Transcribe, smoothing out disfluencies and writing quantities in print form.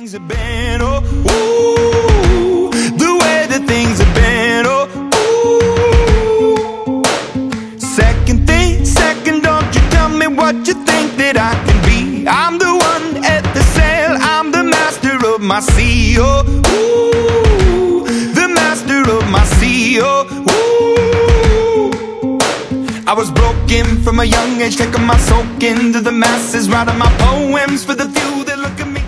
things have been, oh, ooh, the way that things have been, oh, ooh. Second, don't you tell me what you think that I can be. I'm the one at the sail, I'm the master of my sea, oh, ooh, the master of my sea, oh, ooh. I was broken from a young age, taking my soak into the masses, writing my poems for the few that look at me.